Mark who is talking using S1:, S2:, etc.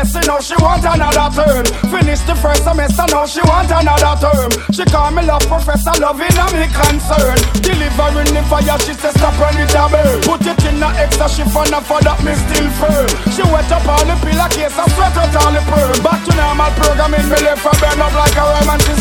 S1: GCSE, now she want another term. Finish the first semester, now she want another term. She call me love professor, loving and me concern. Delivering the fire, she says stop on the burn. Put it in the extra, she fun for that me still firm. She wet up all the pillar case, I sweat out all the perm. Back to normal programming, me left her burn up like a worm and she